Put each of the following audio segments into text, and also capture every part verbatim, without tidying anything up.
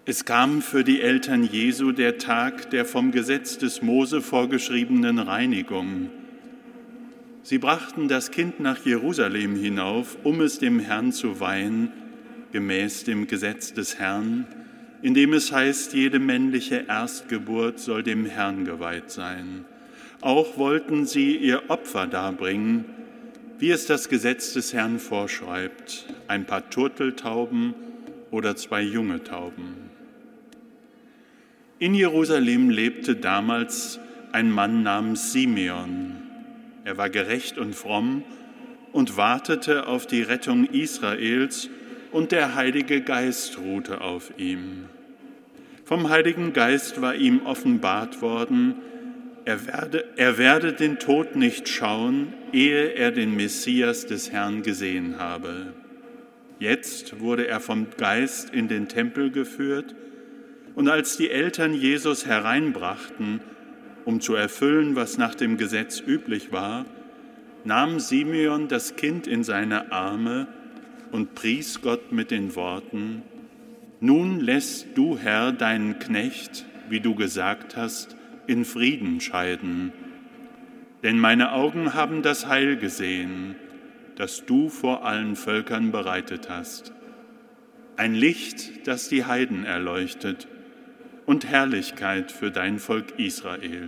Es kam für die Eltern Jesu der Tag der vom Gesetz des Mose vorgeschriebenen Reinigung. Sie brachten das Kind nach Jerusalem hinauf, um es dem Herrn zu weihen, gemäß dem Gesetz des Herrn, in dem es heißt, jede männliche Erstgeburt soll dem Herrn geweiht sein. Auch wollten sie ihr Opfer darbringen, wie es das Gesetz des Herrn vorschreibt, ein paar Turteltauben oder zwei junge Tauben. In Jerusalem lebte damals ein Mann namens Simeon. Er war gerecht und fromm und wartete auf die Rettung Israels, und der Heilige Geist ruhte auf ihm. Vom Heiligen Geist war ihm offenbart worden, er werde, er werde den Tod nicht schauen, ehe er den Messias des Herrn gesehen habe. Jetzt wurde er vom Geist in den Tempel geführt, und als die Eltern Jesus hereinbrachten, um zu erfüllen, was nach dem Gesetz üblich war, nahm Simeon das Kind in seine Arme und pries Gott mit den Worten: Nun lässt du, Herr, deinen Knecht, wie du gesagt hast, in Frieden scheiden. Denn meine Augen haben das Heil gesehen, das du vor allen Völkern bereitet hast. Ein Licht, das die Heiden erleuchtet, und Herrlichkeit für dein Volk Israel.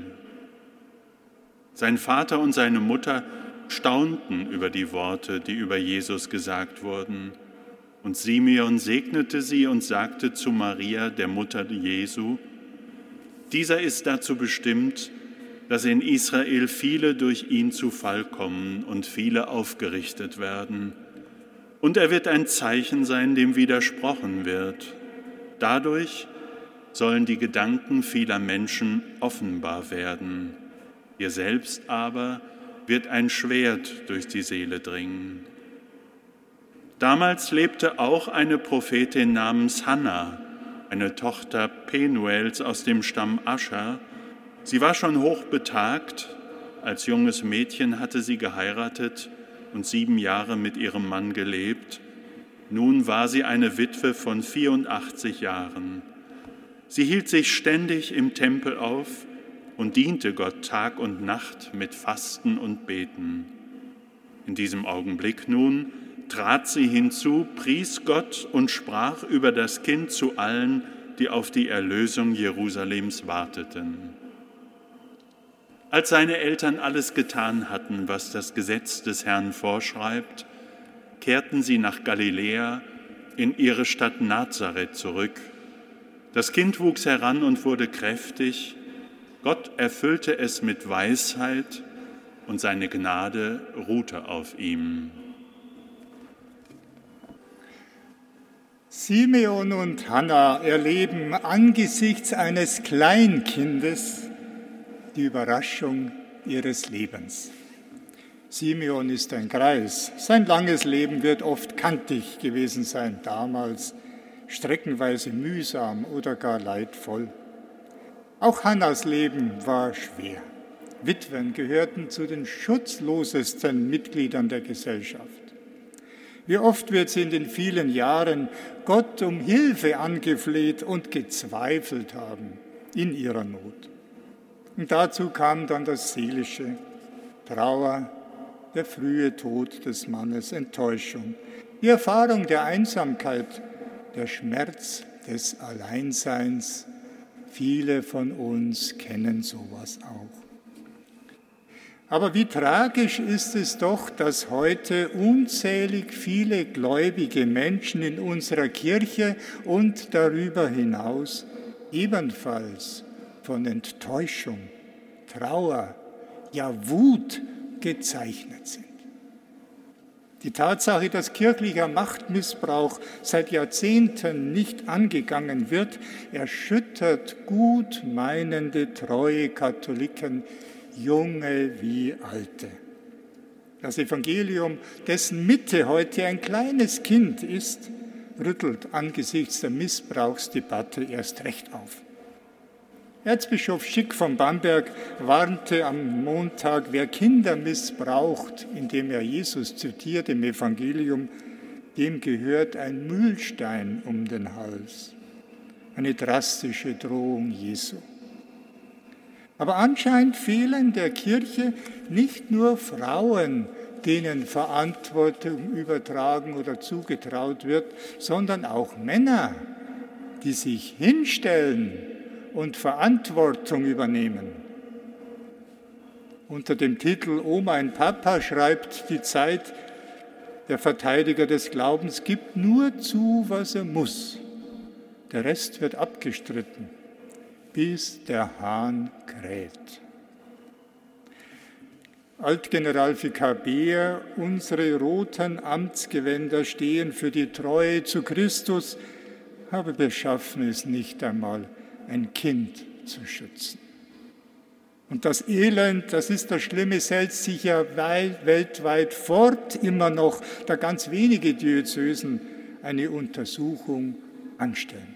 Sein Vater und seine Mutter staunten über die Worte, die über Jesus gesagt wurden. Und Simeon segnete sie und sagte zu Maria, der Mutter Jesu: Dieser ist dazu bestimmt, dass in Israel viele durch ihn zu Fall kommen und viele aufgerichtet werden. Und er wird ein Zeichen sein, dem widersprochen wird. Dadurch sollen die Gedanken vieler Menschen offenbar werden. Ihr selbst aber wird ein Schwert durch die Seele dringen. Damals lebte auch eine Prophetin namens Hannah, eine Tochter Penuels aus dem Stamm Ascher. Sie war schon hochbetagt. Als junges Mädchen hatte sie geheiratet und sieben Jahre mit ihrem Mann gelebt. Nun war sie eine Witwe von vierundachtzig Jahren. Sie hielt sich ständig im Tempel auf und diente Gott Tag und Nacht mit Fasten und Beten. In diesem Augenblick nun trat sie hinzu, pries Gott und sprach über das Kind zu allen, die auf die Erlösung Jerusalems warteten. Als seine Eltern alles getan hatten, was das Gesetz des Herrn vorschreibt, kehrten sie nach Galiläa in ihre Stadt Nazareth zurück. Das Kind wuchs heran und wurde kräftig. Gott erfüllte es mit Weisheit und seine Gnade ruhte auf ihm. Simeon und Hannah erleben angesichts eines Kleinkindes die Überraschung ihres Lebens. Simeon ist ein Greis. Sein langes Leben wird oft kantig gewesen sein damals, streckenweise mühsam oder gar leidvoll. Auch Hannahs Leben war schwer. Witwen gehörten zu den schutzlosesten Mitgliedern der Gesellschaft. Wie oft wird sie in den vielen Jahren Gott um Hilfe angefleht und gezweifelt haben in ihrer Not. Und dazu kam dann das Seelische: Trauer, der frühe Tod des Mannes, Enttäuschung, die Erfahrung der Einsamkeit, der Schmerz des Alleinseins. Viele von uns kennen sowas auch. Aber wie tragisch ist es doch, dass heute unzählig viele gläubige Menschen in unserer Kirche und darüber hinaus ebenfalls von Enttäuschung, Trauer, ja Wut gezeichnet sind. Die Tatsache, dass kirchlicher Machtmissbrauch seit Jahrzehnten nicht angegangen wird, erschüttert gut meinende, treue Katholiken, junge wie alte. Das Evangelium, dessen Mitte heute ein kleines Kind ist, rüttelt angesichts der Missbrauchsdebatte erst recht auf. Erzbischof Schick von Bamberg warnte am Montag, wer Kinder missbraucht, indem er Jesus zitiert im Evangelium, dem gehört ein Mühlstein um den Hals. eine drastische Drohung Jesu. Aber anscheinend fehlen der Kirche nicht nur Frauen, denen Verantwortung übertragen oder zugetraut wird, sondern auch Männer, die sich hinstellen und Verantwortung übernehmen. Unter dem Titel O mein Papa schreibt die Zeit, der Verteidiger des Glaubens gibt nur zu, was er muss. Der Rest wird abgestritten, bis der Hahn kräht. Altgeneralvikar Beer, unsere roten Amtsgewänder stehen für die Treue zu Christus, habe beschaffen es nicht einmal, ein Kind zu schützen. Und das Elend, das ist das Schlimme, setzt sich ja weltweit fort, immer noch, da ganz wenige Diözesen eine Untersuchung anstellen.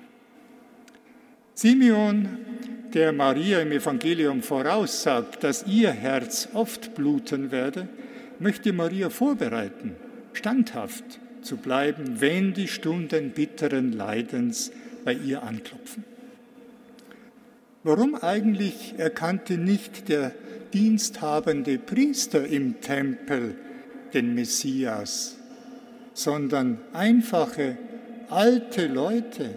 Simeon, der Maria im Evangelium voraussagt, dass ihr Herz oft bluten werde, möchte Maria vorbereiten, standhaft zu bleiben, wenn die Stunden bitteren Leidens bei ihr anklopfen. Warum eigentlich erkannte nicht der diensthabende Priester im Tempel den Messias, sondern einfache, alte Leute?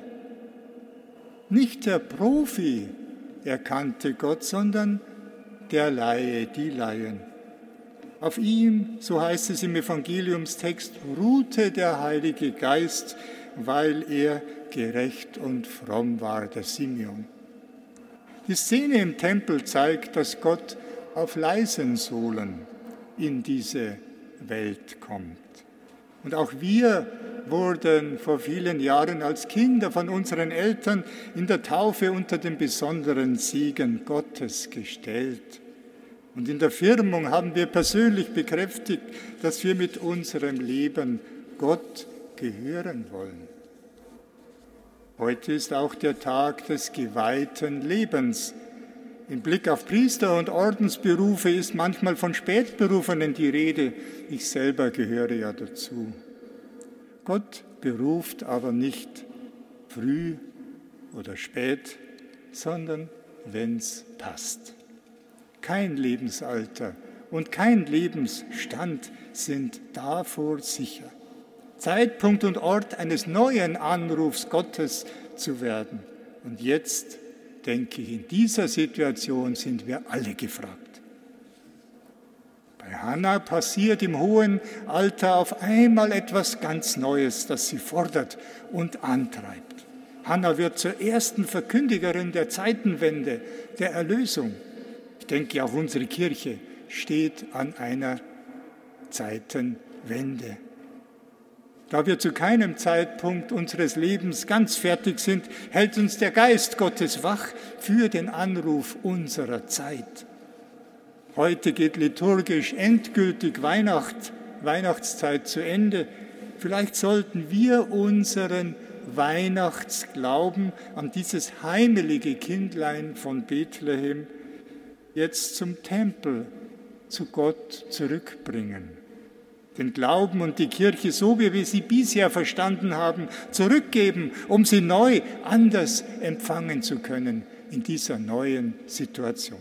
Nicht der Profi erkannte Gott, sondern der Laie, die Laien. Auf ihm, so heißt es im Evangeliumstext, ruhte der Heilige Geist, weil er gerecht und fromm war, der Simeon. Die Szene im Tempel zeigt, dass Gott auf leisen Sohlen in diese Welt kommt. Und auch wir wurden vor vielen Jahren als Kinder von unseren Eltern in der Taufe unter den besonderen Segen Gottes gestellt. Und in der Firmung haben wir persönlich bekräftigt, dass wir mit unserem Leben Gott gehören wollen. Heute ist auch der Tag des geweihten Lebens. Im Blick auf Priester- und Ordensberufe ist manchmal von Spätberufenen die Rede. Ich selber gehöre ja dazu. Gott beruft aber nicht früh oder spät, sondern wenn's passt. Kein Lebensalter und kein Lebensstand sind davor sicher. Zeitpunkt und Ort eines neuen Anrufs Gottes zu werden. Und jetzt, denke ich, in dieser Situation sind wir alle gefragt. Bei Hannah passiert im hohen Alter auf einmal etwas ganz Neues, das sie fordert und antreibt. Hannah wird zur ersten Verkündigerin der Zeitenwende, der Erlösung. Ich denke, auch unsere Kirche steht an einer Zeitenwende. Da wir zu keinem Zeitpunkt unseres Lebens ganz fertig sind, hält uns der Geist Gottes wach für den Anruf unserer Zeit. Heute geht liturgisch endgültig Weihnacht, Weihnachtszeit zu Ende. Vielleicht sollten wir unseren Weihnachtsglauben an dieses heimelige Kindlein von Bethlehem jetzt zum Tempel, zu Gott zurückbringen. Den Glauben und die Kirche, so wie wir sie bisher verstanden haben, zurückgeben, um sie neu, anders empfangen zu können in dieser neuen Situation.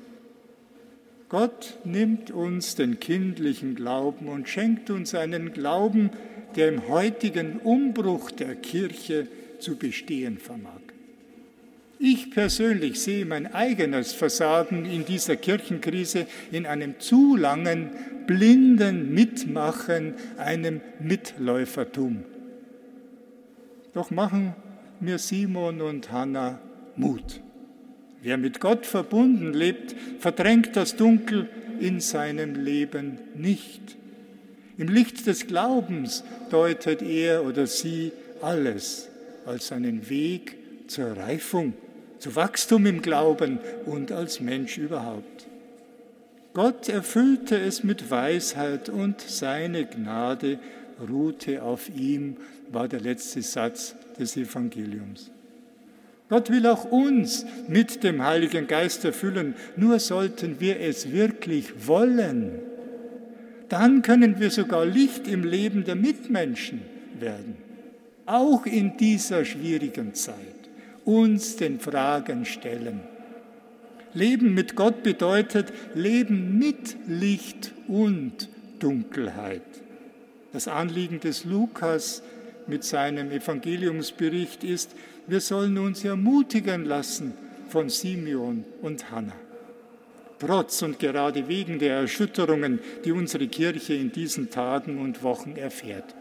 Gott nimmt uns den kindlichen Glauben und schenkt uns einen Glauben, der im heutigen Umbruch der Kirche zu bestehen vermag. Ich persönlich sehe mein eigenes Versagen in dieser Kirchenkrise in einem zu langen, blinden Mitmachen, einem Mitläufertum. Doch machen mir Simon und Hannah Mut. Wer mit Gott verbunden lebt, verdrängt das Dunkel in seinem Leben nicht. Im Licht des Glaubens deutet er oder sie alles als einen Weg zur Reifung, zu Wachstum im Glauben und als Mensch überhaupt. Gott erfüllte es mit Weisheit und seine Gnade ruhte auf ihm, war der letzte Satz des Evangeliums. Gott will auch uns mit dem Heiligen Geist erfüllen, nur sollten wir es wirklich wollen. Dann können wir sogar Licht im Leben der Mitmenschen werden, auch in dieser schwierigen Zeit. uns den Fragen stellen. Leben mit Gott bedeutet Leben mit Licht und Dunkelheit. Das Anliegen des Lukas mit seinem Evangeliumsbericht ist, wir sollen uns ermutigen lassen von Simeon und Hannah. Trotz und gerade wegen der Erschütterungen, die unsere Kirche in diesen Tagen und Wochen erfährt.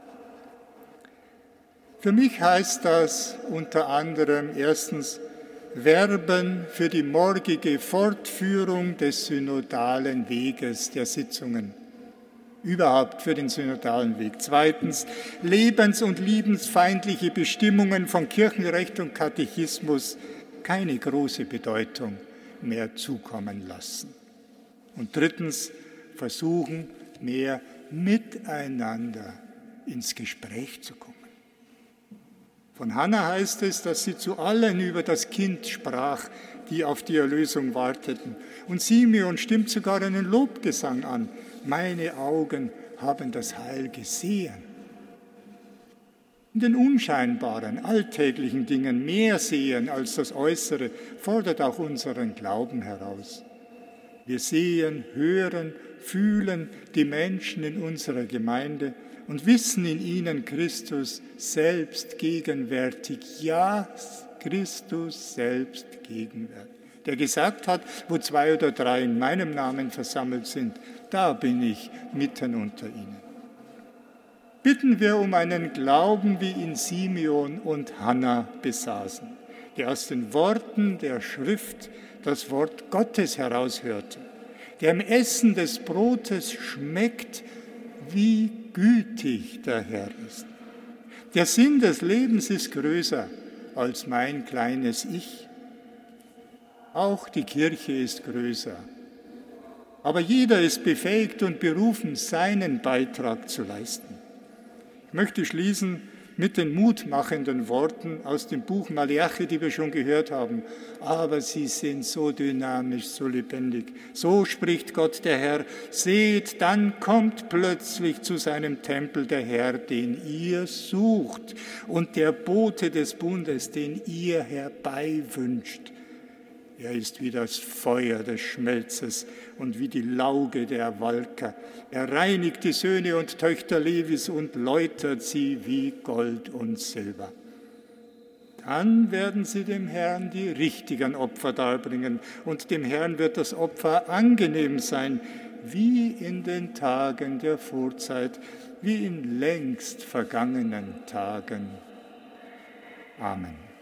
Für mich heißt das unter anderem erstens Werben für die morgige Fortführung des synodalen Weges der Sitzungen. Überhaupt für den synodalen Weg. Zweitens, lebens- und liebensfeindliche Bestimmungen von Kirchenrecht und Katechismus keine große Bedeutung mehr zukommen lassen. Und drittens, versuchen, mehr miteinander ins Gespräch zu kommen. Von Hannah heißt es, dass sie zu allen über das Kind sprach, die auf die Erlösung warteten. Und Simeon stimmt sogar einen Lobgesang an. Meine Augen haben das Heil gesehen. In den unscheinbaren, alltäglichen Dingen mehr sehen als das Äußere fordert auch unseren Glauben heraus. Wir sehen, hören, fühlen die Menschen in unserer Gemeinde und wissen in ihnen Christus selbst gegenwärtig. Ja, Christus selbst gegenwärtig. Der gesagt hat, wo zwei oder drei in meinem Namen versammelt sind, da bin ich mitten unter ihnen. Bitten wir um einen Glauben, wie ihn Simeon und Hannah besaßen, der aus den Worten der Schrift das Wort Gottes heraushörte, der im Essen des Brotes schmeckt, wie gütig der Herr ist. Der Sinn des Lebens ist größer als mein kleines Ich. Auch die Kirche ist größer. Aber jeder ist befähigt und berufen, seinen Beitrag zu leisten. Ich möchte schließen mit den mutmachenden Worten aus dem Buch Maleachi, die wir schon gehört haben. Aber sie sind so dynamisch, so lebendig. So spricht Gott der Herr. Seht, dann kommt plötzlich zu seinem Tempel der Herr, den ihr sucht, und der Bote des Bundes, den ihr herbeiwünscht. Er ist wie das Feuer des Schmelzes und wie die Lauge der Walker. Er reinigt die Söhne und Töchter Levis und läutert sie wie Gold und Silber. Dann werden sie dem Herrn die richtigen Opfer darbringen und dem Herrn wird das Opfer angenehm sein, wie in den Tagen der Vorzeit, wie in längst vergangenen Tagen. Amen.